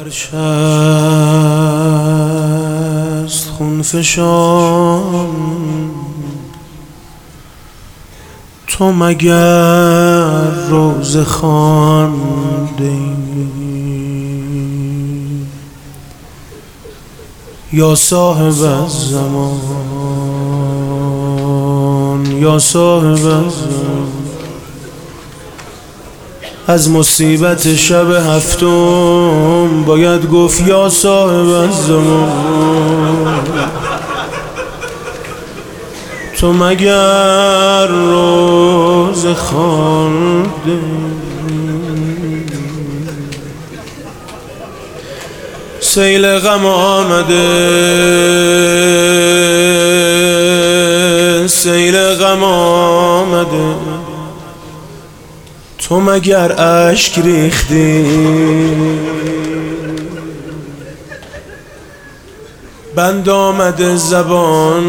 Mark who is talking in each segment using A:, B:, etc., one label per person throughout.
A: هرچست خونفشان تو مگر روزه خواندی یا صاحب الزمان یا صاحب الزمان از مصیبت شب هفتم باید گفت یا صاحب الزمان تو مگر روزه خواندی سیل غم آمده سیل غم آمده تو مگر اشک ریختی بند آمده زبان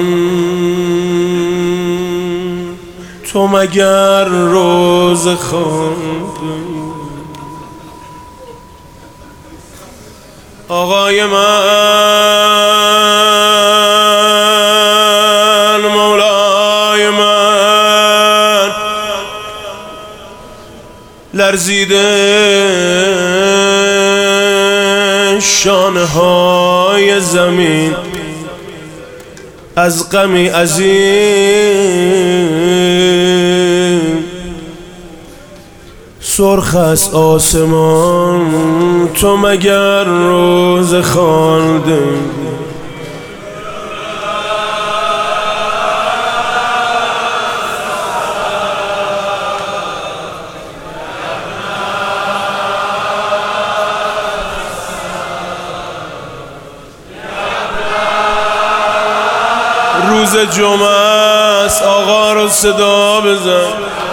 A: تو مگر روزه خواندی آقای من مولای من لرزیده شانه های زمین از غمی عظیم سرخ است آسمان تو مگر روزه خواندی روز جمعه است آقا رو صدا بزن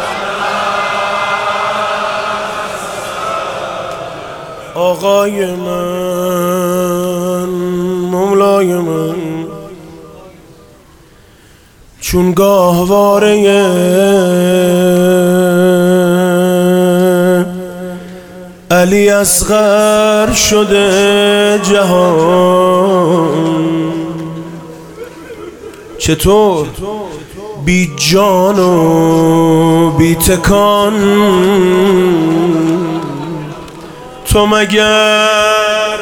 A: آقای من مولای من چون گاهواره علی اصغر شده جهان چطور بی جان و بی تکان تو مگر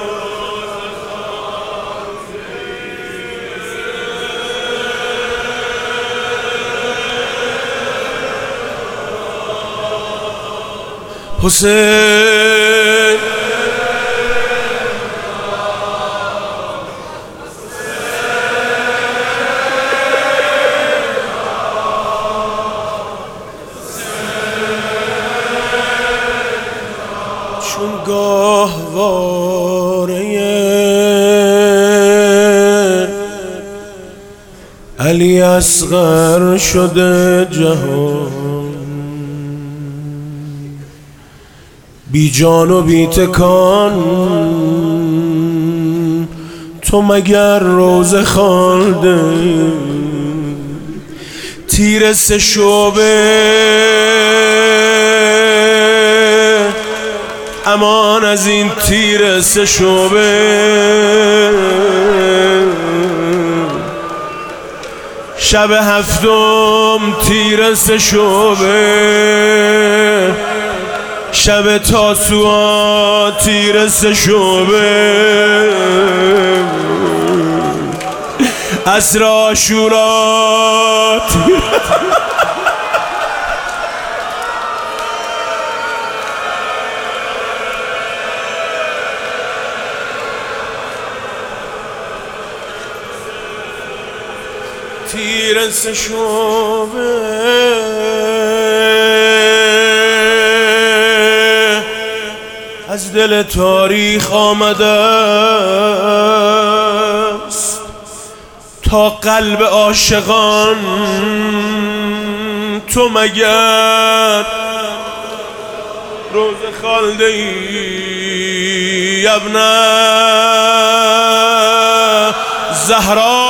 A: حسین چون گاهواره علی اصغر شده جهان بی جان و بی تکان تو مگر روزه خواندی تیر سه شعبه امان از این تیر سه شعبه شب هفتم تیر سه شعبه شب تاسوعا تیر سه شعبه عصر عاشورا تیر سه شعبه از دل تاریخ آمده است تا قلب عاشقان تو مگر روزه خواندی ابن زهرا